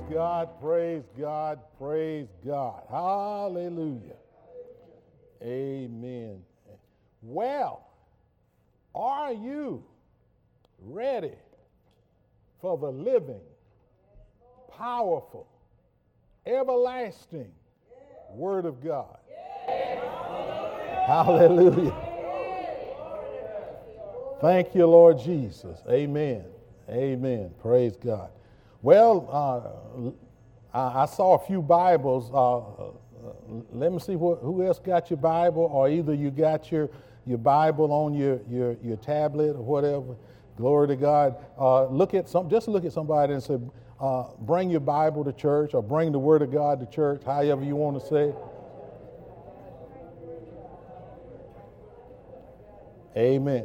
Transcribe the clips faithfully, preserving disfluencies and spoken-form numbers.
God, praise God, praise God. Hallelujah. Amen. Well, are you ready for the living, powerful, everlasting Word of God? Hallelujah. Thank you, Lord Jesus. Amen. Amen. Praise God. Well, uh, I, I saw a few Bibles. Uh, uh, let me see what, who else got your Bible, or either you got your, your Bible on your, your, your tablet or whatever. Glory to God. Uh, look at some. Just look at somebody and say, uh, "Bring your Bible to church," or "Bring the Word of God to church." However you want to say it. Amen.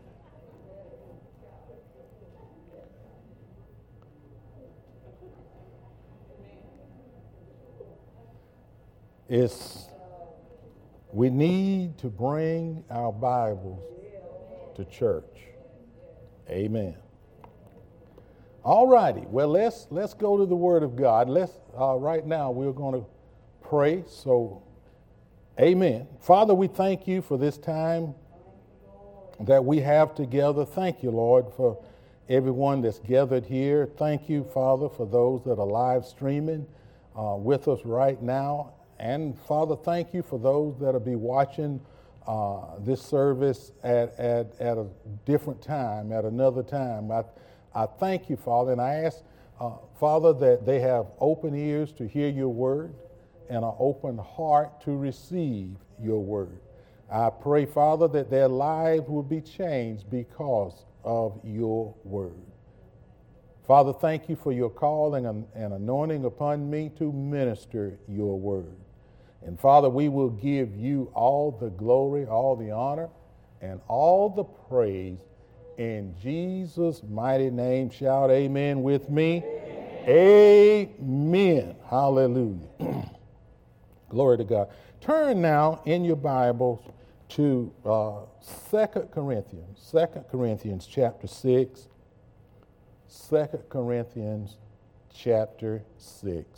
It's, we need to bring our Bibles to church. Amen. All righty. Well, let's let's go to the Word of God. Let's uh, right now we're going to pray. So, amen. Father, we thank you for this time that we have together. Thank you, Lord, for everyone that's gathered here. Thank you, Father, for those that are live streaming uh, with us right now. And Father, thank you for those that'll be watching uh, this service at, at, at a different time, at another time. I, I thank you, Father, and I ask, uh, Father, that they have open ears to hear your word and an open heart to receive your word. I pray, Father, that their lives will be changed because of your word. Father, thank you for your calling and, and anointing upon me to minister your word. And Father, we will give you all the glory, all the honor, and all the praise. In Jesus' mighty name, shout amen with me. Amen. Amen. Hallelujah. Glory to God. Turn now in your Bibles to uh, Second Corinthians, Second Corinthians chapter six. Second Corinthians chapter six.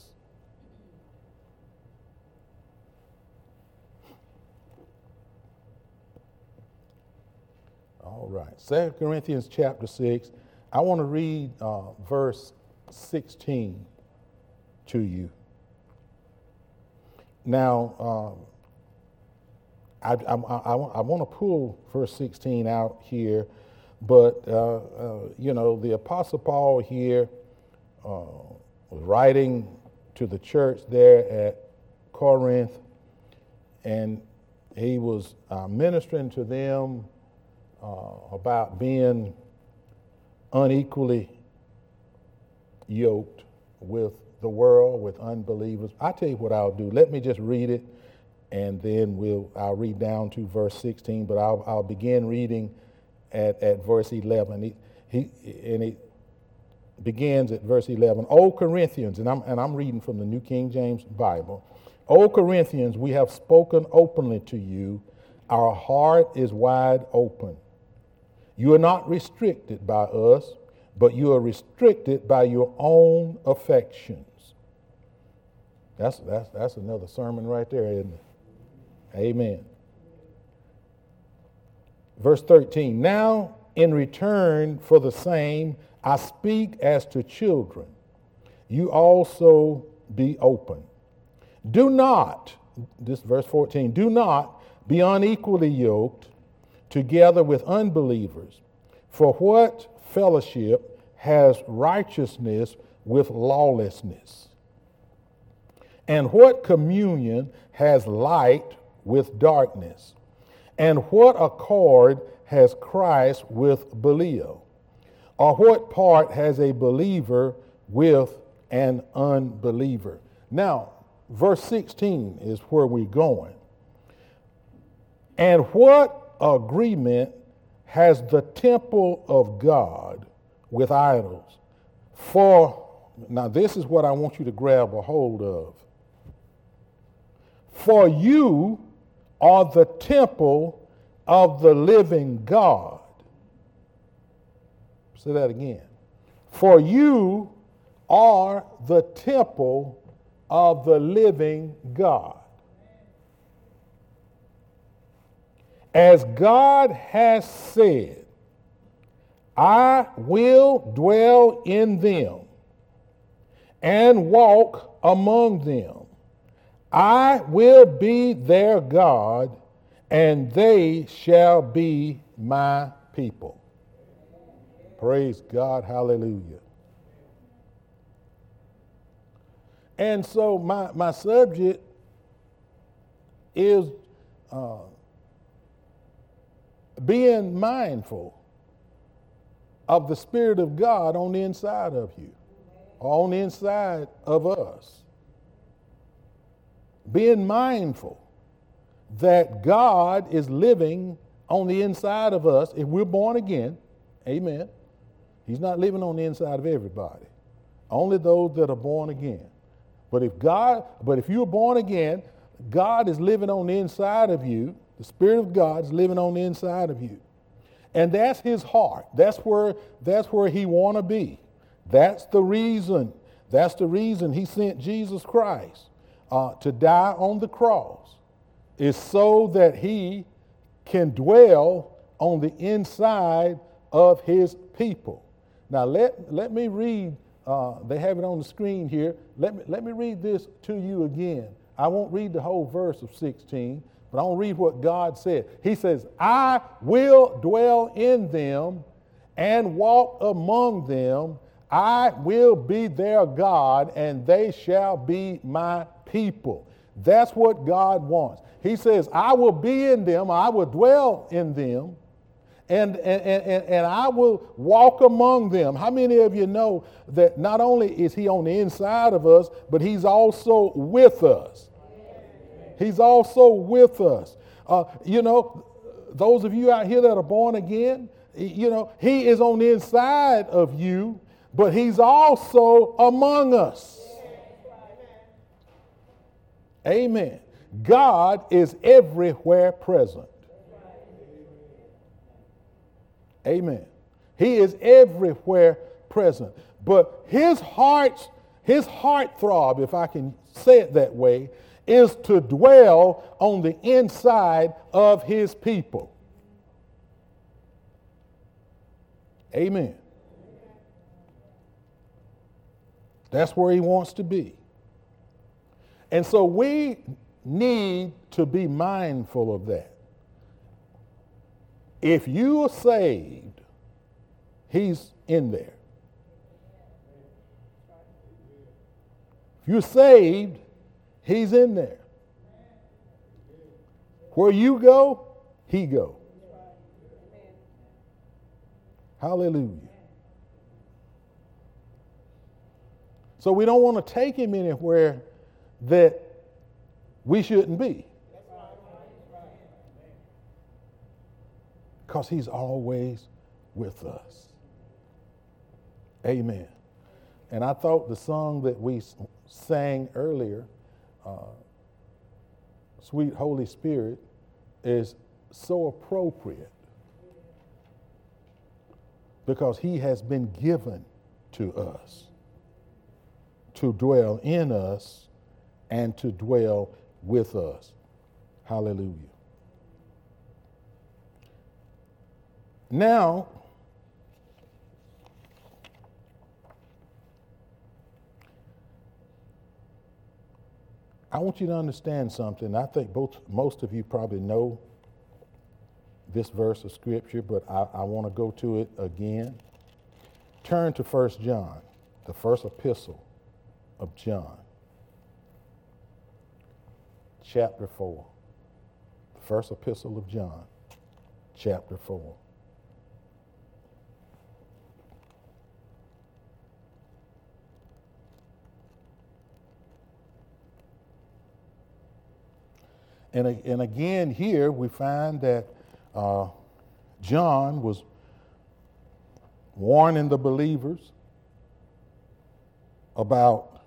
All right, Second Corinthians chapter six. I want to read uh, verse sixteen to you. Now, um, I, I, I, I want to pull verse sixteen out here, but, uh, uh, you know, the Apostle Paul here uh, was writing to the church there at Corinth, and he was uh, ministering to them uh, about being unequally yoked with the world, with unbelievers. I tell you what I'll do. Let me just read it, and then we'll I'll read down to verse sixteen. But I'll I'll begin reading at, at verse eleven. He, he and it begins at verse eleven. O Corinthians, and I'm and I'm reading from the New King James Bible. O Corinthians, we have spoken openly to you. Our heart is wide open. You are not restricted by us, but you are restricted by your own affections. That's that's that's another sermon right there, isn't it? Amen. Verse thirteen, now in return for the same, I speak as to children. You also be open. Do not, this verse fourteen, do not be unequally yoked together with unbelievers. For what fellowship has righteousness with lawlessness? And what communion has light with darkness? And what accord has Christ with Belial? Or what part has a believer with an unbeliever? Now, verse sixteen is where we're going. And what agreement has the temple of God with idols? For, now this is what I want you to grab a hold of. For you are the temple of the living God. Say that again. For you are the temple of the living God. As God has said, I will dwell in them and walk among them. I will be their God, and they shall be my people. Praise God. Hallelujah. And so my, my subject is uh, being mindful of the Spirit of God on the inside of you, or on the inside of us. Being mindful that God is living on the inside of us if we're born again. Amen. He's not living on the inside of everybody. Only those that are born again. But if God, but if you're born again, God is living on the inside of you. The Spirit of God is living on the inside of you. And that's his heart. That's where, that's where he want to be. That's the reason. That's the reason he sent Jesus Christ uh, to die on the cross, is so that he can dwell on the inside of his people. Now let, let me read, uh, they have it on the screen here. Let me, let me read this to you again. I won't read the whole verse of sixteen, but I'll read what God said. He says, I will dwell in them and walk among them. I will be their God, and they shall be my people. That's what God wants. He says, I will be in them, I will dwell in them, and, and, and, and I will walk among them. How many of you know that not only is he on the inside of us, but he's also with us? He's also with us. Uh, you know, those of you out here that are born again, you know, he is on the inside of you, but he's also among us. Amen. God is everywhere present. Amen. He is everywhere present. But his heart, his heart throb, if I can say it that way, is to dwell on the inside of his people. Amen. That's where he wants to be. And so we need to be mindful of that. If you are saved, he's in there. If you're saved, he's in there. Where you go, he go. Hallelujah. So we don't want to take him anywhere that we shouldn't be. Because he's always with us. Amen. And I thought the song that we sang earlier, uh, Sweet Holy Spirit, is so appropriate because he has been given to us to dwell in us and to dwell with us. Hallelujah. Now, I want you to understand something. I think both most of you probably know this verse of Scripture, but I, I want to go to it again. Turn to First John, the first epistle of John, chapter four. The first epistle of John, chapter four. And, and again, here we find that uh, John was warning the believers about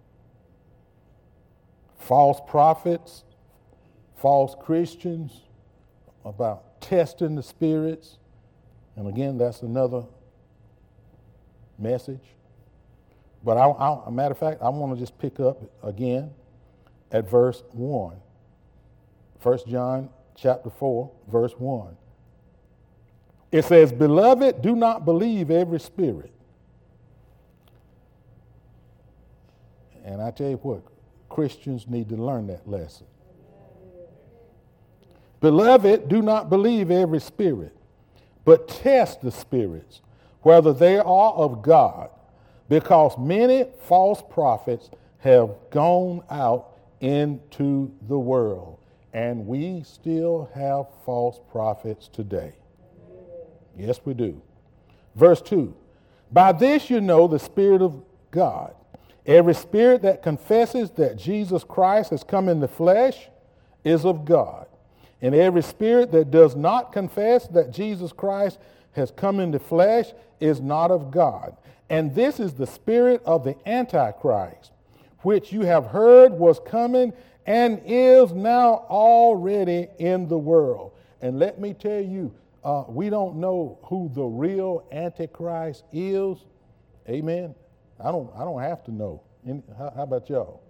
false prophets, false Christians, about testing the spirits. And again, that's another message. But I, I, a matter of fact, I want to just pick up again at verse one. First John chapter four, verse one. It says, "Beloved, do not believe every spirit." And I tell you what, Christians need to learn that lesson. "Beloved, do not believe every spirit, but test the spirits, whether they are of God, because many false prophets have gone out into the world." And we still have false prophets today. Yes, we do. Verse two. "By this you know the Spirit of God. Every spirit that confesses that Jesus Christ has come in the flesh is of God. And every spirit that does not confess that Jesus Christ has come in the flesh is not of God. And this is the spirit of the Antichrist, which you have heard was coming and is now already in the world." And let me tell you, uh, we don't know who the real Antichrist is. Amen. I don't. I don't have to know. How, how about y'all?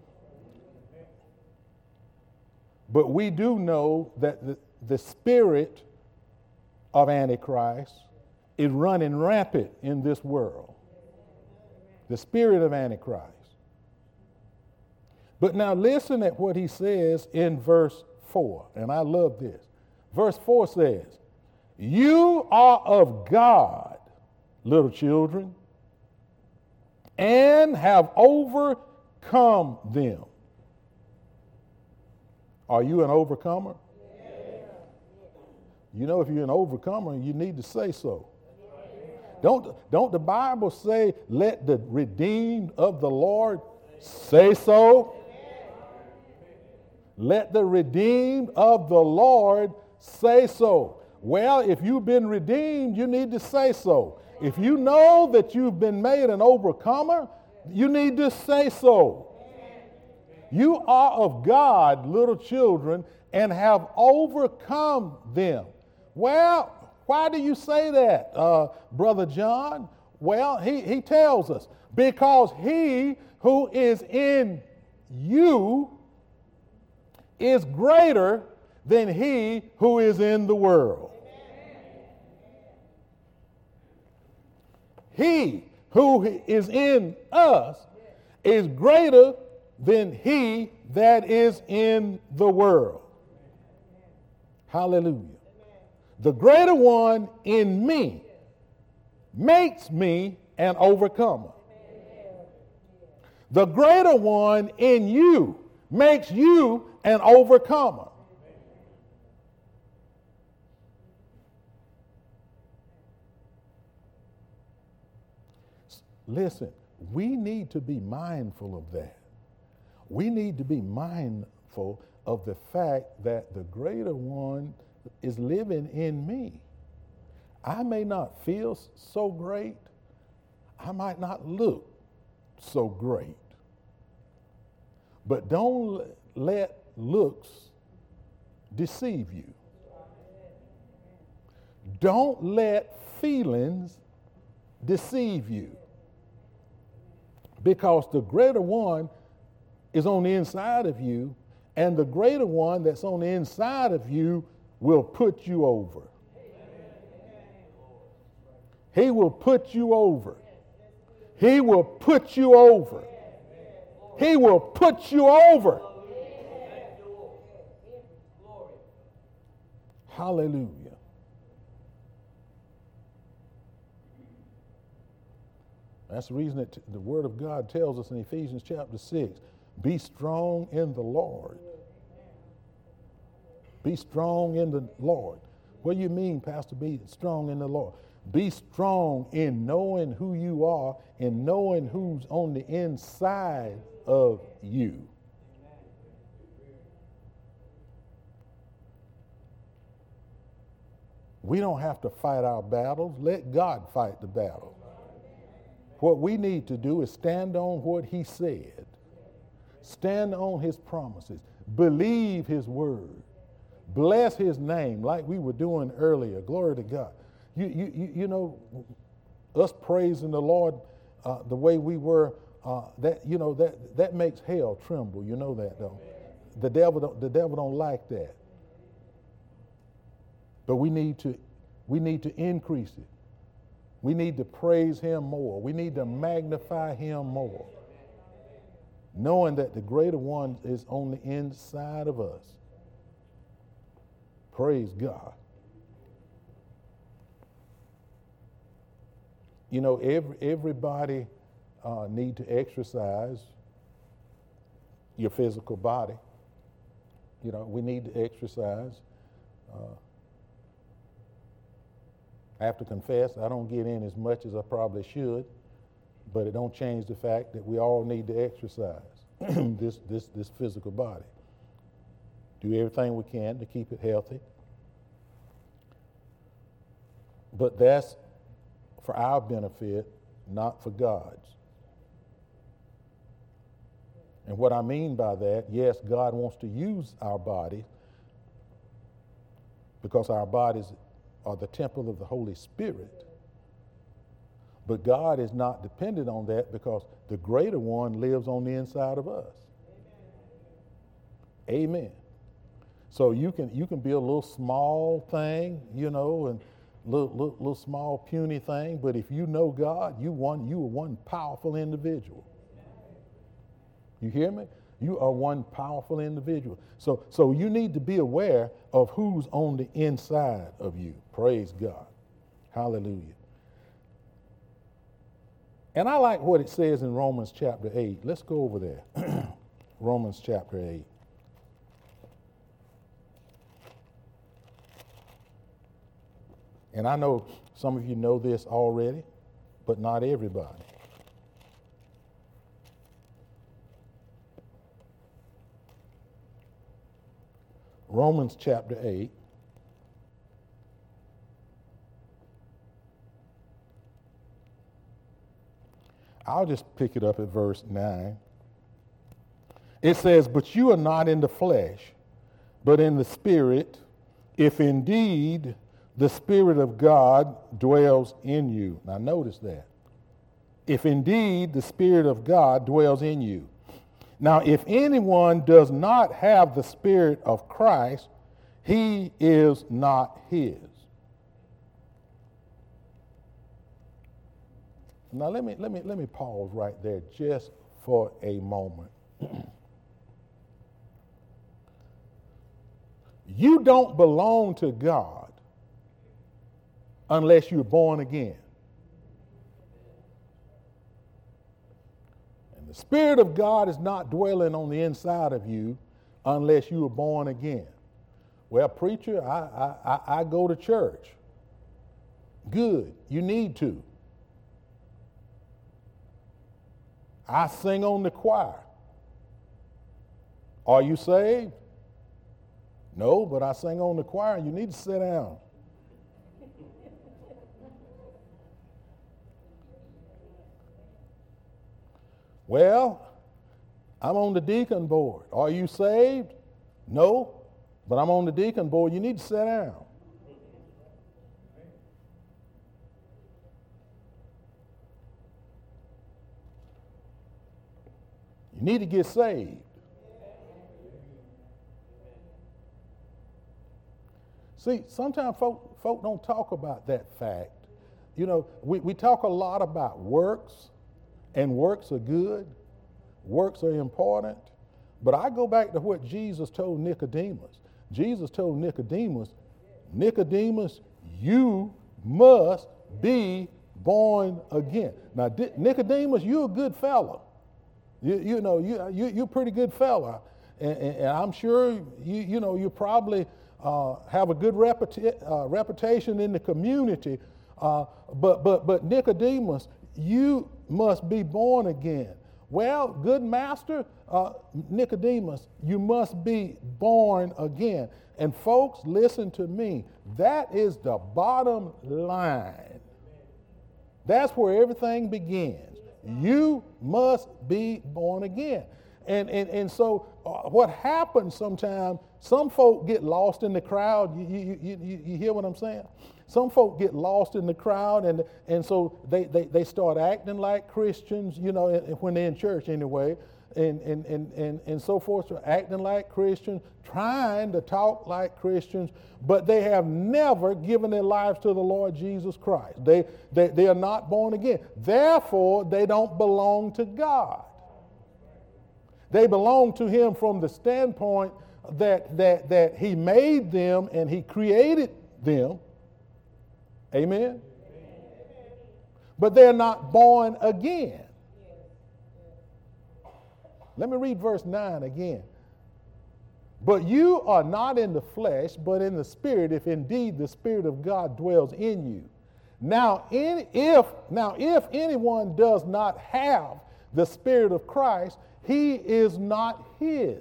But we do know that the, the spirit of Antichrist is running rampant in this world. The spirit of Antichrist. But now listen at what he says in verse four, and I love this. Verse four says, "You are of God, little children, and have overcome them." Are you an overcomer? Yeah. You know, if you're an overcomer, you need to say so. Don't, don't the Bible say, "Let the redeemed of the Lord say so"? Let the redeemed of the Lord say so. Well, if you've been redeemed, you need to say so. If you know that you've been made an overcomer, you need to say so. You are of God, little children, and have overcome them. Well, why do you say that, uh, Brother John? Well, he, he tells us, because he who is in you is greater than he who is in the world. He who is in us is greater than he that is in the world. Hallelujah. The greater one in me makes me an overcomer. The greater one in you makes you an overcomer. Listen, we need to be mindful of that. We need to be mindful of the fact that the greater one is living in me. I may not feel so great. I might not look so great. But don't let looks deceive you. Don't let feelings deceive you. Because the greater one is on the inside of you, and the greater one that's on the inside of you will put you over. He will put you over. He will put you over. He will put you over. Hallelujah. That's the reason that the Word of God tells us in Ephesians chapter six, be strong in the Lord. Be strong in the Lord. What do you mean, Pastor, be strong in the Lord? Be strong in knowing who you are and knowing who's on the inside of you. We don't have to fight our battles. Let God fight the battle. What we need to do is stand on what he said. Stand on his promises. Believe his word. Bless his name like we were doing earlier. Glory to God. You, you, you, you know, us praising the Lord uh, the way we were uh, that you know that that makes hell tremble. You know that, though. The devil don't, the devil don't like that. But we need to we need to increase it. We need to praise him more. We need to magnify him more, knowing that the greater one is on the inside of us. Praise God. You know, every, everybody uh, need to exercise your physical body. You know, we need to exercise. Uh, I have to confess, I don't get in as much as I probably should, but it don't change the fact that we all need to exercise this, this, this physical body. Do everything we can to keep it healthy. But that's for our benefit, not for God's. And what I mean by that, yes, God wants to use our body because our bodies are the temple of the Holy Spirit. But God is not dependent on that because the greater one lives on the inside of us. Amen. Amen. So you can you can be a little small thing, you know, and little, little, little small puny thing, but if you know God, you one you are one powerful individual. You hear me? You are one powerful individual. So so you need to be aware of who's on the inside of you. Praise God. Hallelujah. And I like what it says in Romans chapter eight. Let's go over there. Romans chapter eight. And I know some of you know this already, but not everybody. Romans chapter eight. I'll just pick it up at verse nine. It says, "But you are not in the flesh, but in the Spirit, if indeed the Spirit of God dwells in you." Now notice that. If indeed the Spirit of God dwells in you. Now, if anyone does not have the Spirit of Christ, he is not his. Now let me let me let me pause right there just for a moment. You don't belong to God unless you're born again. And the Spirit of God is not dwelling on the inside of you unless you are born again. Well, preacher, I, I, I go to church. Good, you need to. I sing on the choir. Are you saved? No, but I sing on the choir. You need to sit down. Well, I'm on the deacon board. Are you saved? No, but I'm on the deacon board. You need to sit down. You need to get saved. See, sometimes folk, folk don't talk about that fact. You know, we, we talk a lot about works, and works are good. Works are important. But I go back to what Jesus told Nicodemus. Jesus told Nicodemus, Nicodemus, you must be born again. Now, Nicodemus, you're a good fellow. You, you know, you, you, you're a pretty good fella. And, and, and I'm sure, you, you know, you probably uh, have a good reputa- uh, reputation in the community. Uh, but, but, but Nicodemus, you must be born again. Well, good master, uh, Nicodemus, you must be born again. And folks, listen to me. That is the bottom line. That's where everything begins. You must be born again. And, and, and so uh, what happens sometimes, some folk get lost in the crowd. You, you, you, you, you hear what I'm saying? Some folk get lost in the crowd, and, and so they, they, they start acting like Christians, you know, when they're in church anyway, and, and, and, and, and so forth, so acting like Christians, trying to talk like Christians, but they have never given their lives to the Lord Jesus Christ. They, they, they are not born again. Therefore, they don't belong to God. They belong to him from the standpoint that, that, that he made them and he created them. Amen? Amen. But they're not born again. Let me read verse nine again. But you are not in the flesh, but in the Spirit, if indeed the Spirit of God dwells in you. Now, in, if, now, if anyone does not have the Spirit of Christ, he is not his.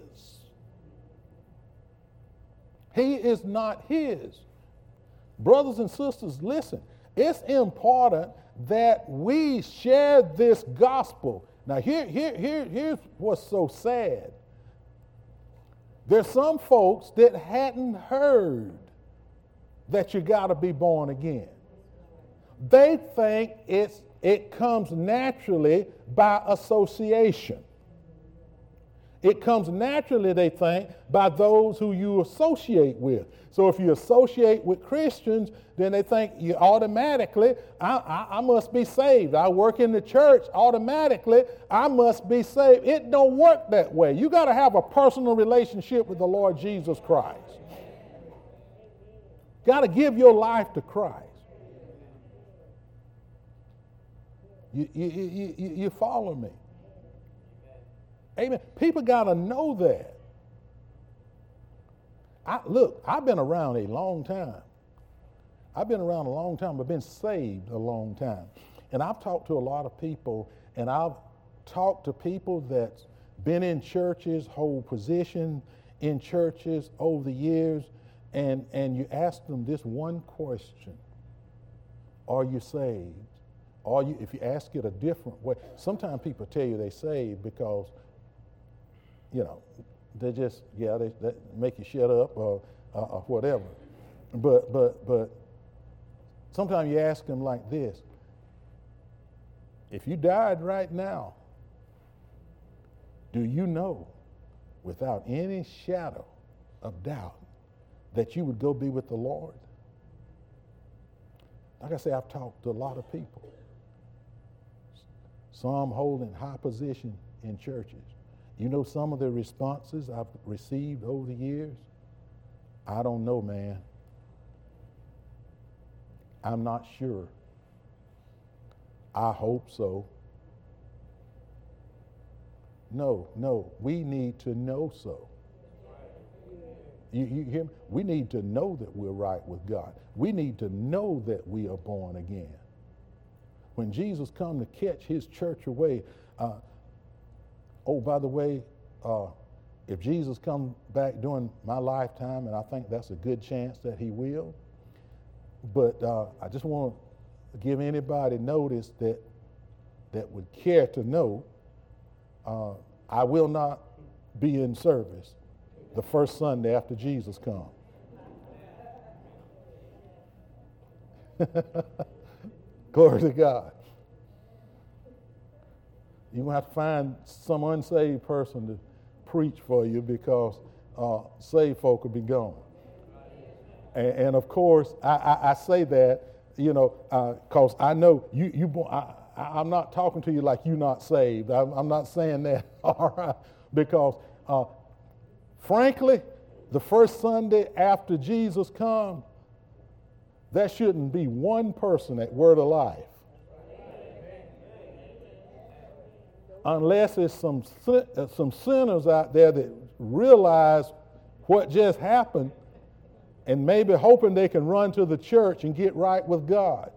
He is not his. Brothers and sisters, listen. It's important that we share this gospel. Now, here, here, here, here's what's so sad. There's some folks that hadn't heard that you got to be born again. They think it's, it comes naturally by association. It comes naturally, they think, by those who you associate with. So if you associate with Christians, then they think you automatically, I, I, I must be saved. I work in the church, automatically, I must be saved. It don't work that way. You got to have a personal relationship with the Lord Jesus Christ. Got to give your life to Christ. You, you, you, you, you follow me? Amen. People got to know that. I, look, I've been around a long time. I've been around a long time. I've been saved a long time. And I've talked to a lot of people, and I've talked to people that's been in churches, hold position in churches over the years, and, and you ask them this one question: are you saved? Are you, if you ask it a different way, sometimes people tell you they saved because, you know, they just, yeah, they, they make you shut up or, uh, or whatever. But, but, but sometimes you ask them like this: if you died right now, do you know without any shadow of doubt that you would go be with the Lord? Like I say, I've talked to a lot of people. Some holding high position in churches. You know some of the responses I've received over the years? I don't know, man. I'm not sure. I hope so. No, no, we need to know so. You, you hear me? We need to know that we're right with God. We need to know that we are born again. When Jesus come to catch his church away, uh, oh, by the way, uh, if Jesus comes back during my lifetime, and I think that's a good chance that he will, but uh, I just want to give anybody notice that that would care to know, uh, I will not be in service the first Sunday after Jesus comes. Glory to God. You're going to have to find some unsaved person to preach for you, because uh, saved folk will be gone. And, and of course, I, I, I say that, you know, because uh, I know you, you I, I'm not talking to you like you're not saved. I'm, I'm not saying that, all right, because uh, frankly, the first Sunday after Jesus comes, there shouldn't be one person at Word of Life. Unless there's some, some sinners out there that realize what just happened and maybe hoping they can run to the church and get right with God.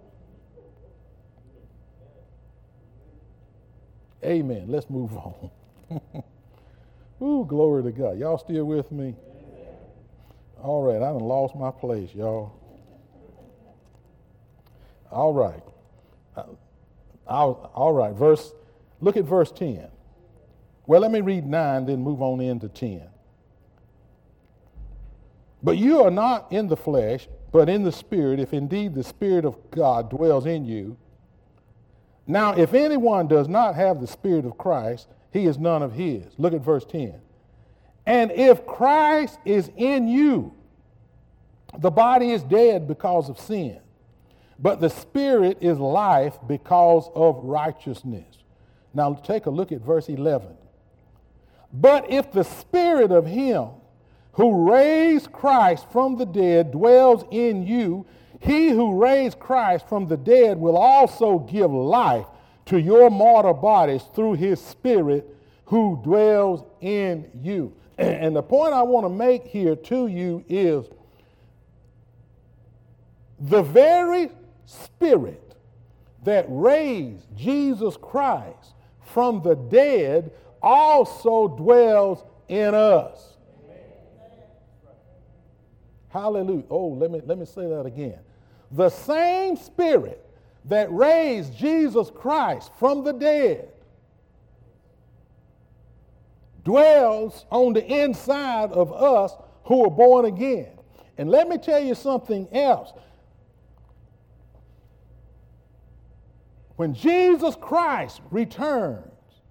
Amen. Let's move on. Ooh, glory to God. Y'all still with me? All right, I done lost my place, y'all. All right. Uh, all right, verse, look at verse ten. Well, let me read nine, then move on into ten. But you are not in the flesh, but in the Spirit, if indeed the Spirit of God dwells in you. Now, if anyone does not have the Spirit of Christ, he is none of his. Look at verse ten. And if Christ is in you, the body is dead because of sin, but the Spirit is life because of righteousness. Now, take a look at verse eleven. But if the Spirit of him who raised Christ from the dead dwells in you, he who raised Christ from the dead will also give life to your mortal bodies through his Spirit who dwells in you. And the point I want to make here to you is the very Spirit that raised Jesus Christ from the dead also dwells in us. Hallelujah. Oh, let me, let me say that again. The same Spirit that raised Jesus Christ from the dead dwells on the inside of us who are born again. And let me tell you something else. When Jesus Christ returns,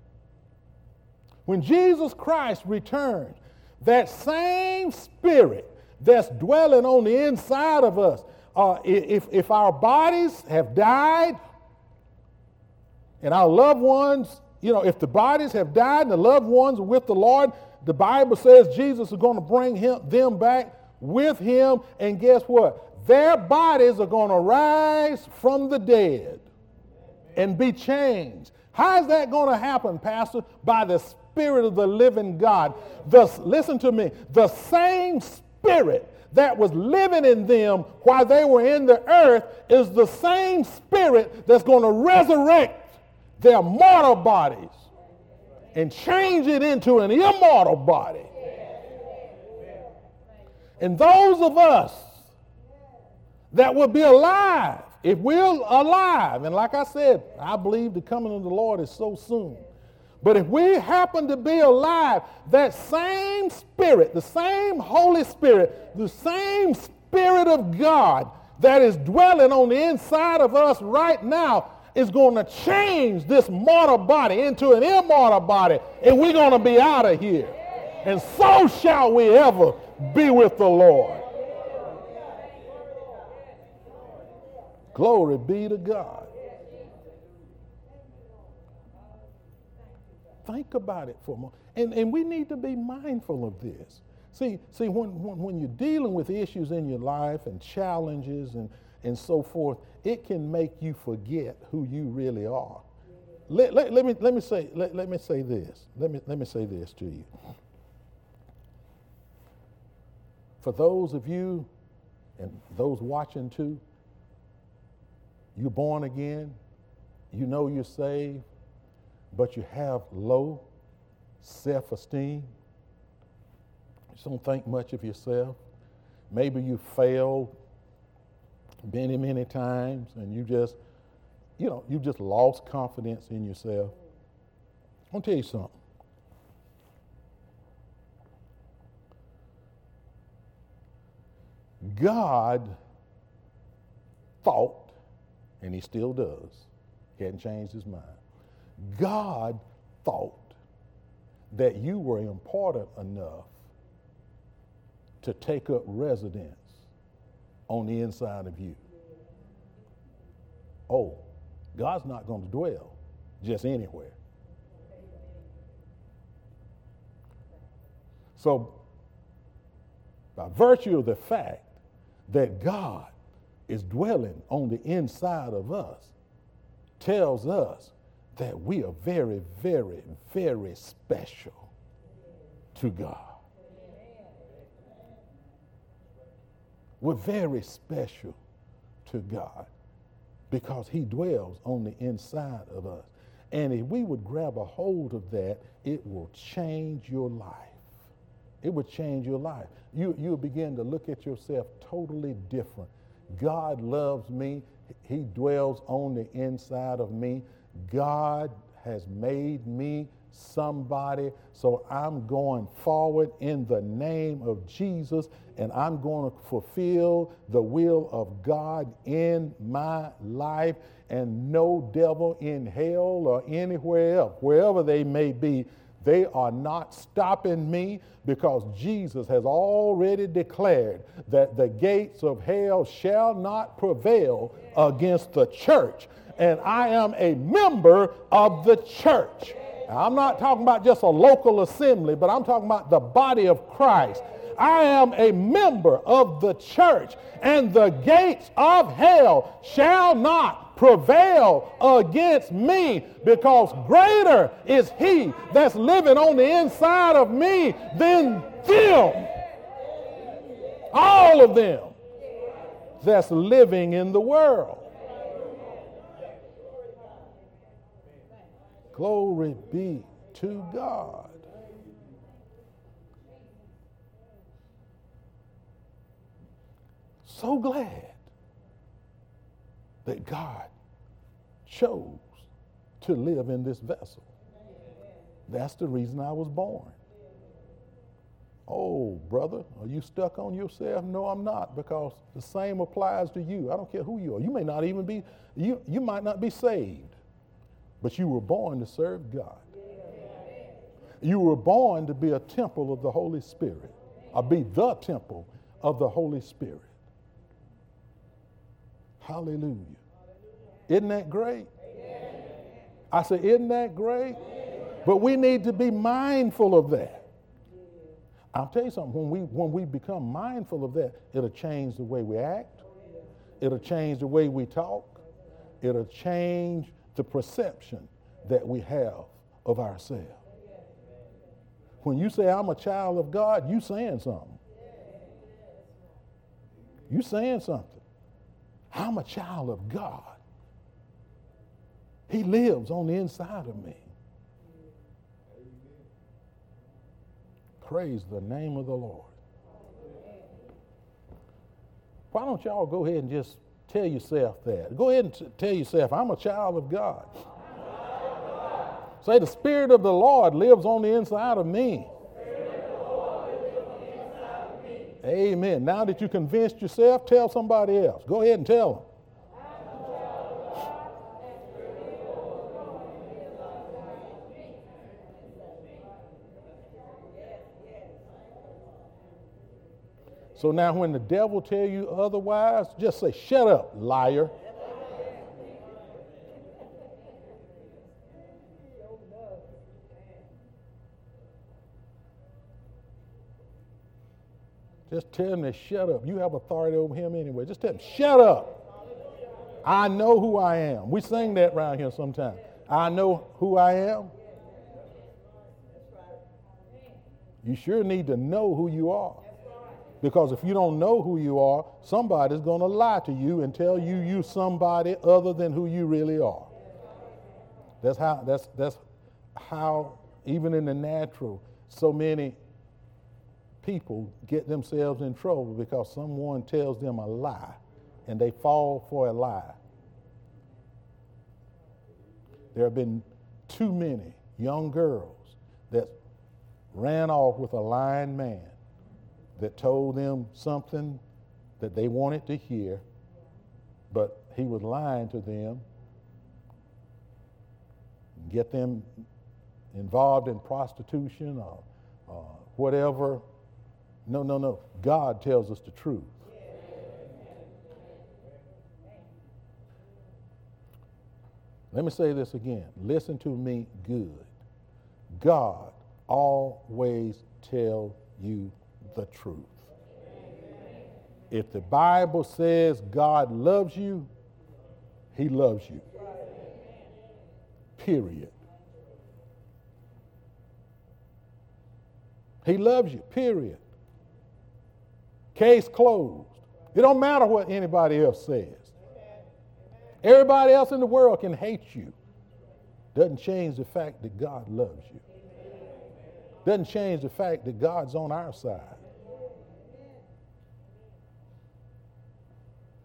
when Jesus Christ returns, that same Spirit that's dwelling on the inside of us, uh, if, if our bodies have died and our loved ones, you know, if the bodies have died and the loved ones are with the Lord, the Bible says Jesus is going to bring him, them back with him. And guess what? Their bodies are going to rise from the dead and be changed. How is that going to happen, Pastor? By the Spirit of the living God. The, listen to me. The same Spirit that was living in them while they were in the earth is the same Spirit that's going to resurrect their mortal bodies and change it into an immortal body. And those of us that will be alive, if we're alive, and like I said, I believe the coming of the Lord is so soon. But if we happen to be alive, that same Spirit, the same Holy Spirit, the same Spirit of God that is dwelling on the inside of us right now is going to change this mortal body into an immortal body, and we're going to be out of here. And so shall we ever be with the Lord. Glory be to God. Think about it for a moment. And, and we need to be mindful of this. See, see when, when, when you're dealing with issues in your life and challenges and, and so forth, it can make you forget who you really are. Let, let, let, me, let, me say, let, let me say this. Let me, let me say this to you. For those of you and those watching too, you're born again, you know you're saved, but you have low self-esteem. You just don't think much of yourself. Maybe you failed many, many times, and you just, you know, you just lost confidence in yourself. I'm going to tell you something. God thought, and he still does, he hadn't changed his mind. God thought that you were important enough to take up residence on the inside of you. Oh, God's not going to dwell just anywhere. So, by virtue of the fact that God is dwelling on the inside of us, tells us that we are very, very, very special to God. We're very special to God because he dwells on the inside of us. And if we would grab a hold of that, it will change your life. It would change your life. You, you'll begin to look at yourself totally different. God loves me. He dwells on the inside of me. God has made me somebody, so I'm going forward in the name of Jesus, and I'm going to fulfill the will of God in my life, and no devil in hell or anywhere else, wherever they may be, they are not stopping me, because Jesus has already declared that the gates of hell shall not prevail against the church. And I am a member of the church. Now, I'm not talking about just a local assembly, but I'm talking about the body of Christ. I am a member of the church, and the gates of hell shall not prevail against me, because greater is he that's living on the inside of me than them. All of them that's living in the world. Glory be to God. So glad that God chose to live in this vessel. That's the reason I was born. Oh, brother, are you stuck on yourself? No, I'm not, because the same applies to you. I don't care who you are. You may not even be, you, you might not be saved, but you were born to serve God. You were born to be a temple of the Holy Spirit, or be the temple of the Holy Spirit. Hallelujah. Isn't that great? I say, isn't that great? But we need to be mindful of that. I'll tell you something, when we when we become mindful of that, it'll change the way we act. It'll change the way we talk. It'll change the perception that we have of ourselves. When you say, I'm a child of God, you saying something. You saying something. I'm a child of God. He lives on the inside of me. Praise the name of the Lord. Why don't y'all go ahead and just tell yourself that? Go ahead and t- tell yourself, I'm a child of God. Say, the Spirit of the Lord lives on the inside of me. Amen. Now that you convinced yourself, tell somebody else. Go ahead and tell them. So now when the devil tell you otherwise, just say, shut up, liar. Just tell him to shut up. You have authority over him anyway. Just tell him, shut up. I know who I am. We sing that around here sometimes. I know who I am. You sure need to know who you are. Because if you don't know who you are, somebody's going to lie to you and tell you you're somebody other than who you really are. That's how, that's, that's how, even in the natural, so many people get themselves in trouble because someone tells them a lie and they fall for a lie. There have been too many young girls that ran off with a lying man that told them something that they wanted to hear, but he was lying to them, get them involved in prostitution or uh, whatever. No, no, no. God tells us the truth. Let me say this again. Listen to me good. God always tells you the truth. If the Bible says God loves you, he loves you. Period. He loves you, period. Case closed. It don't matter what anybody else says. Everybody else in the world can hate you. Doesn't change the fact that God loves you. Doesn't change the fact that God's on our side.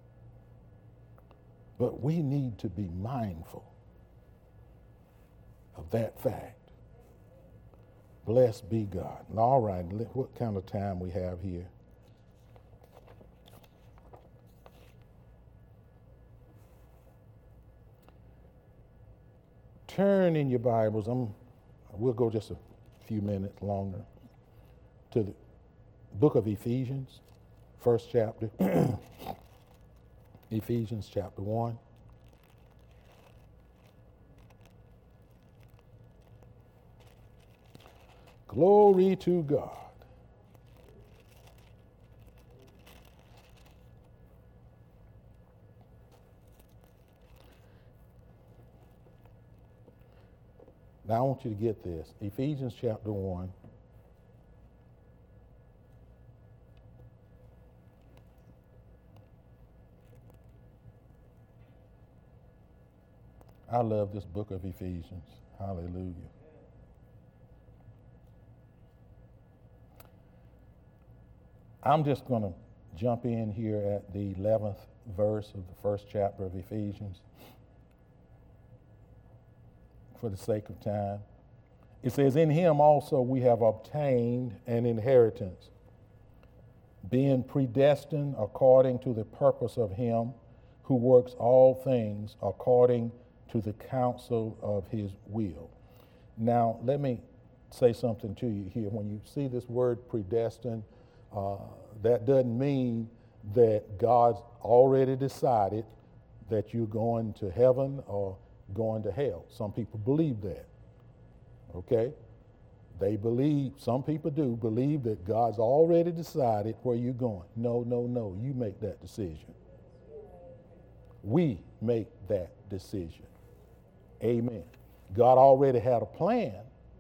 But we need to be mindful of that fact. Blessed be God. All right, what kind of time we have here? Turn in your Bibles. I'm, we'll go just a few minutes longer to the book of Ephesians, first chapter. Ephesians chapter one. Glory to God. Now I want you to get this. Ephesians chapter one. I love this book of Ephesians. Hallelujah. I'm just going to jump in here at the eleventh verse of the first chapter of Ephesians for the sake of time. It says, in him also we have obtained an inheritance, being predestined according to the purpose of him who works all things according to the counsel of his will. Now, let me say something to you here. When you see this word predestined, uh, that doesn't mean that God's already decided that you're going to heaven or going to hell. Some people believe that. Okay? They believe, some people do believe that God's already decided where you're going. No, no, no. You make that decision. We make that decision. Amen. God already had a plan.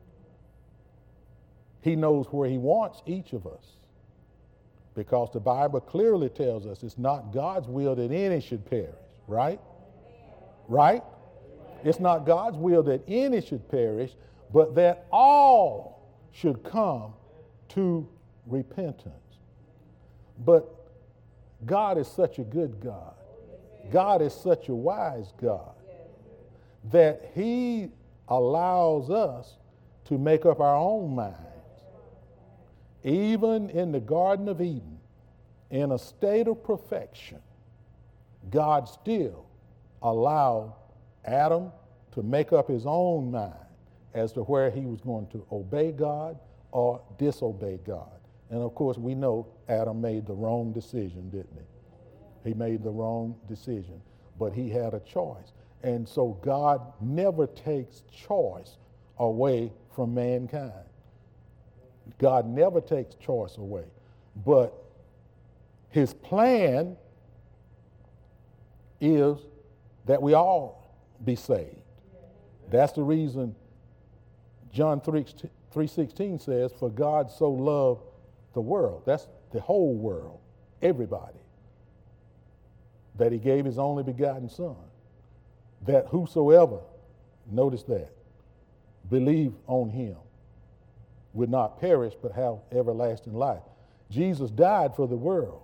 He knows where he wants each of us. Because the Bible clearly tells us it's not God's will that any should perish, right? Right? It's not God's will that any should perish, but that all should come to repentance. But God is such a good God. God is such a wise God that he allows us to make up our own minds. Even in the Garden of Eden, in a state of perfection, God still allowed Adam to make up his own mind as to where he was going to obey God or disobey God. And of course, we know Adam made the wrong decision, didn't he? He made the wrong decision, but he had a choice. And so God never takes choice away from mankind. God never takes choice away. But his plan is that we all be saved. That's the reason John three sixteen says, for God so loved the world. That's the whole world, everybody. That he gave his only begotten son. That whosoever, notice that, believe on him would not perish but have everlasting life. Jesus died for the world.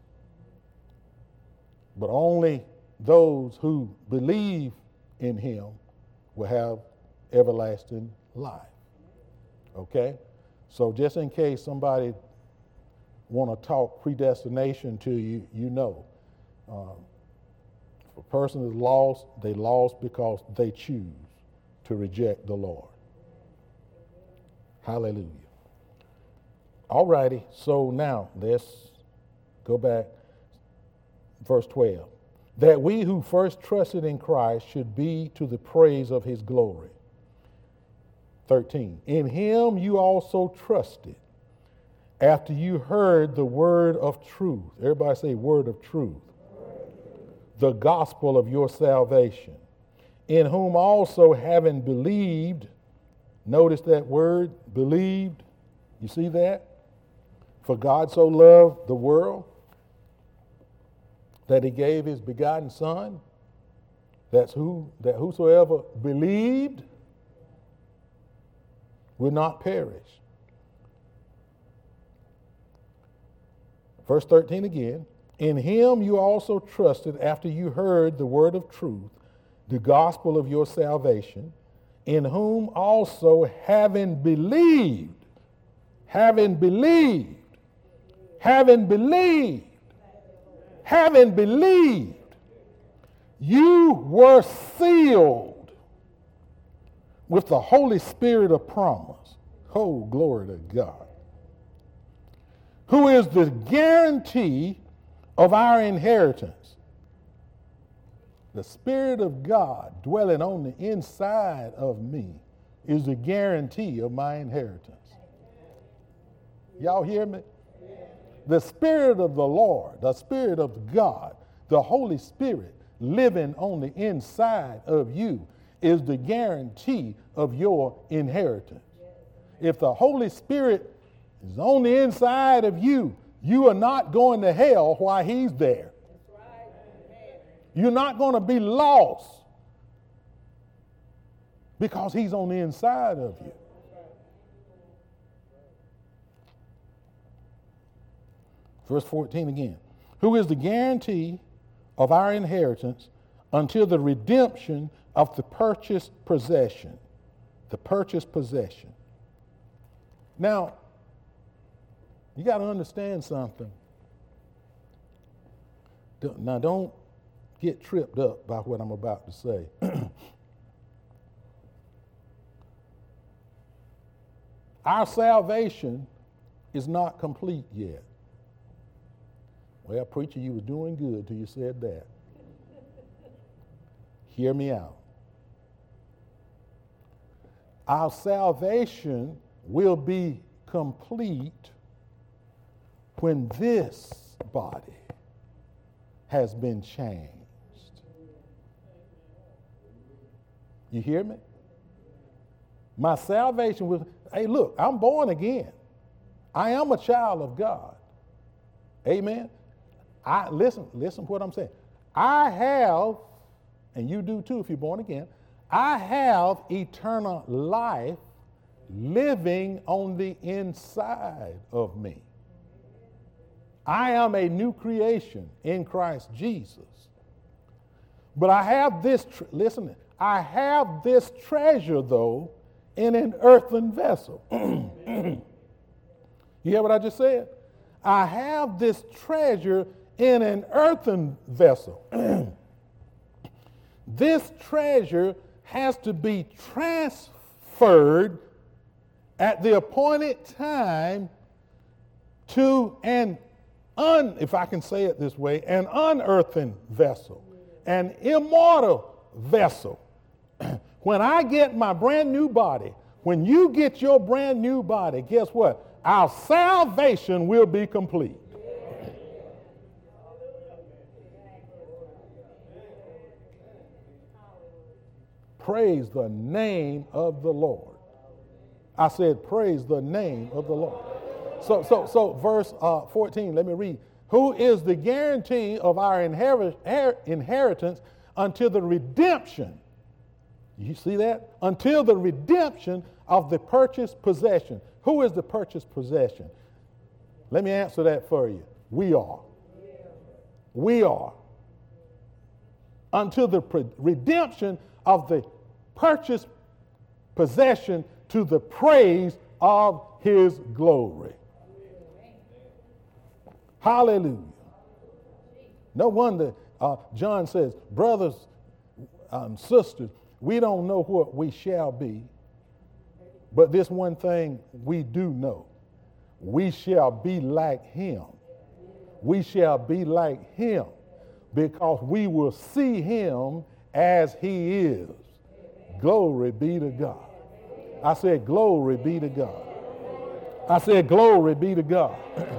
But only those who believe in him will have everlasting life. Okay? So just in case somebody want to talk predestination to you, you know. Um, if a person is lost, they lost because they choose to reject the Lord. Hallelujah. All righty, so now let's go back. Verse twelve. That we who first trusted in Christ should be to the praise of his glory. thirteen. In him you also trusted, after you heard the word of truth. Everybody say word of truth. The gospel of your salvation. In whom also having believed, notice that word, believed. You see that? For God so loved the world that he gave his begotten son. That's who, that whosoever believed will not perish. Verse thirteen again. In him you also trusted after you heard the word of truth, the gospel of your salvation, in whom also having believed, having believed, having believed, having believed, you were sealed with the Holy Spirit of promise. Oh, glory to God. Who is the guarantee of our inheritance. The Spirit of God dwelling on the inside of me is the guarantee of my inheritance. Y'all hear me? The Spirit of the Lord, the Spirit of God, the Holy Spirit living on the inside of you is the guarantee of your inheritance. If the Holy Spirit is on the inside of you, you are not going to hell while he's there. You're not going to be lost because he's on the inside of you. Verse fourteen again. Who is the guarantee of our inheritance until the redemption of the purchased possession. The purchased possession. Now, you got to understand something. Now, don't get tripped up by what I'm about to say. Our salvation is not complete yet. Well, preacher, you were doing good till you said that. Hear me out. Our salvation will be complete when this body has been changed. You hear me? My salvation will, hey, look, I'm born again. I am a child of God. Amen. I listen, listen to what I'm saying. I have, and you do too if you're born again, I have eternal life living on the inside of me. I am a new creation in Christ Jesus. But I have this, tre- listen, I have this treasure, though, in an earthen vessel. You hear what I just said? I have this treasure in an earthen vessel. This treasure has to be transferred at the appointed time to an un, if I can say it this way, an unearthen vessel, an immortal vessel. When I get my brand new body, when you get your brand new body, guess what? Our salvation will be complete. Praise the name of the Lord. I said, praise the name of the Lord. So, so, so, verse uh, fourteen. Let me read. Who is the guarantee of our inherit- inheritance until the redemption? You see that? Until the redemption of the purchased possession. Who is the purchased possession? Let me answer that for you. We are. We are. Until the pre- redemption of the purchased possession to the praise of his glory. Hallelujah. No wonder uh, John says, brothers and sisters, we don't know what we shall be, but this one thing we do know. We shall be like him. We shall be like him because we will see him as he is. Glory be to God. I said, glory be to God. I said, glory be to God.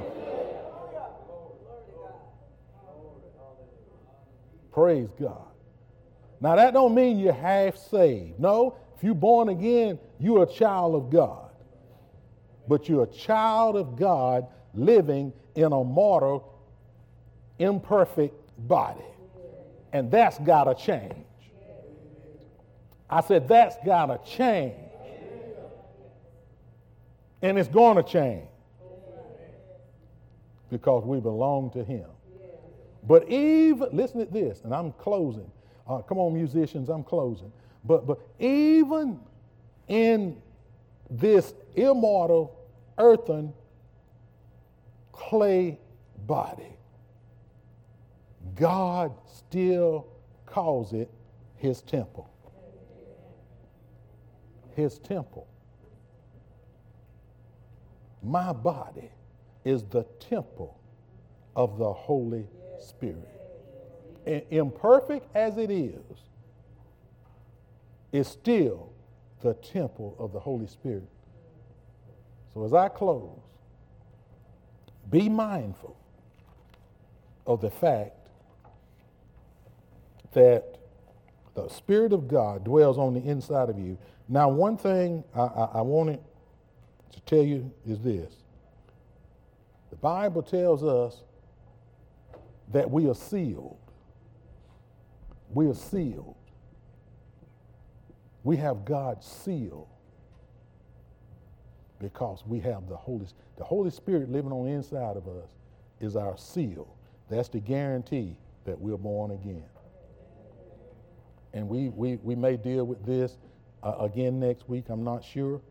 Praise God. Now, that don't mean you're half saved. No, if you're born again, you're a child of God. But you're a child of God living in a mortal, imperfect body. And that's got to change. I said, that's got to change. And it's going to change because we belong to him. But even, listen to this, and I'm closing. Uh, come on, musicians, I'm closing. But, but even in this immortal earthen clay body, God still calls it his temple. His temple. My body is the temple of the Holy Spirit. And imperfect as it is, it's still the temple of the Holy Spirit. So as I close, be mindful of the fact that the Spirit of God dwells on the inside of you. Now, one thing I, I, I wanted to tell you is this. The Bible tells us that we are sealed. We are sealed. We have God's seal because we have the Holy Spirit. The Holy Spirit living on the inside of us is our seal. That's the guarantee that we're born again. And we, we, we may deal with this uh, again next week, I'm not sure.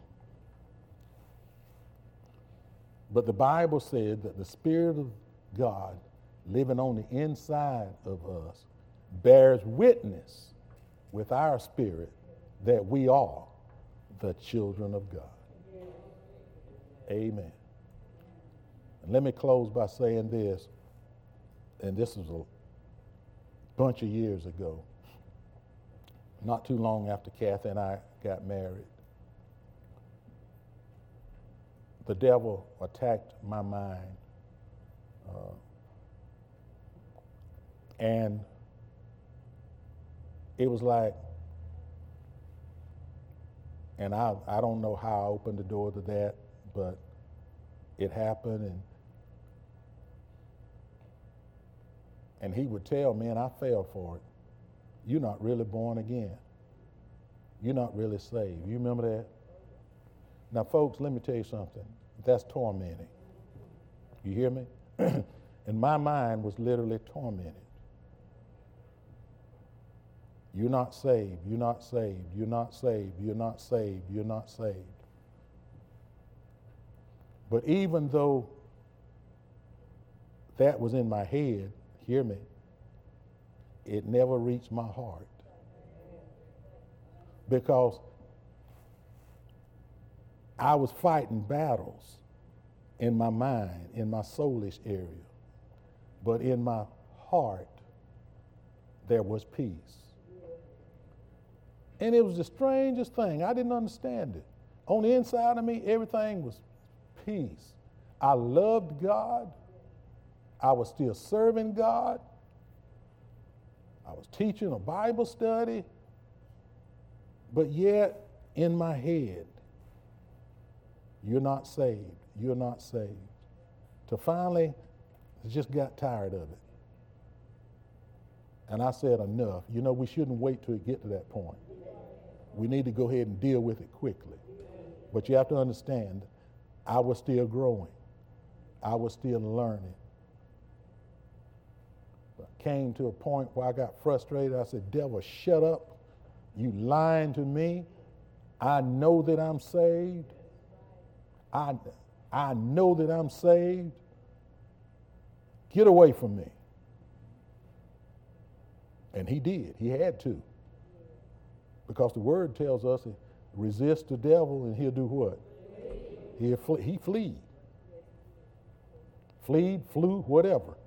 But the Bible said that the Spirit of God living on the inside of us bears witness with our spirit that we are the children of God. Amen. And let me close by saying this, and this was a bunch of years ago, not too long after Kathy and I got married. The devil attacked my mind, uh, and it was like, and I, I don't know how I opened the door to that, but it happened, and and he would tell me, and I fell for it, you're not really born again. You're not really saved. You remember that? Now, folks, let me tell you something. That's tormenting. You hear me? And my mind was literally tormented. You're not saved. You're not saved. You're not saved. You're not saved. You're not saved. But even though that was in my head, hear me, it never reached my heart. Because I was fighting battles in my mind, in my soulish area. But in my heart, there was peace. And it was the strangest thing. I didn't understand it. On the inside of me, everything was peace. I loved God. I was still serving God. I was teaching a Bible study. But yet, in my head, you're not saved. You're not saved. So finally, I just got tired of it. And I said, enough. You know, we shouldn't wait till it get to that point. We need to go ahead and deal with it quickly. But you have to understand, I was still growing. I was still learning. But I came to a point where I got frustrated. I said, devil, shut up. You lying to me. I know that I'm saved. I, I know that I'm saved. Get away from me. And he did. He had to. Because the word tells us, resist the devil and he'll do what? He'll flee. He fleed. Fleed, flew, whatever.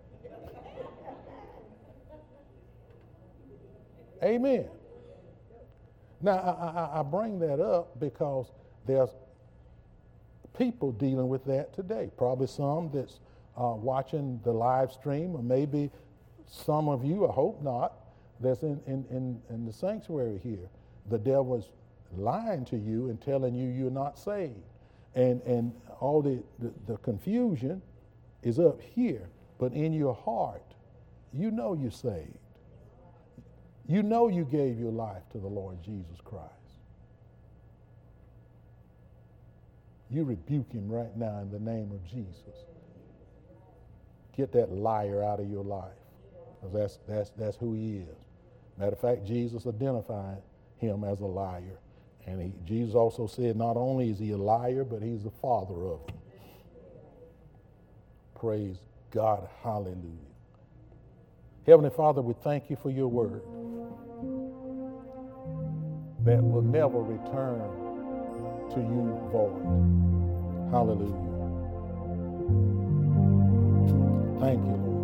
Amen. Now, I, I, I bring that up because there's people dealing with that today. Probably some that's uh, watching the live stream, or maybe some of you, I hope not, that's in, in, in, in the sanctuary here. The devil is lying to you and telling you you're not saved. And, and all the, the, the confusion is up here. But in your heart, you know you're saved. You know you gave your life to the Lord Jesus Christ. You rebuke him right now in the name of Jesus. Get that liar out of your life. Because that's, that's, that's who he is. Matter of fact, Jesus identified him as a liar. And he, Jesus also said not only is he a liar, but he's the father of them. Praise God. Hallelujah. Heavenly Father, we thank you for your word that will never return to you void. Hallelujah. Thank you, Lord.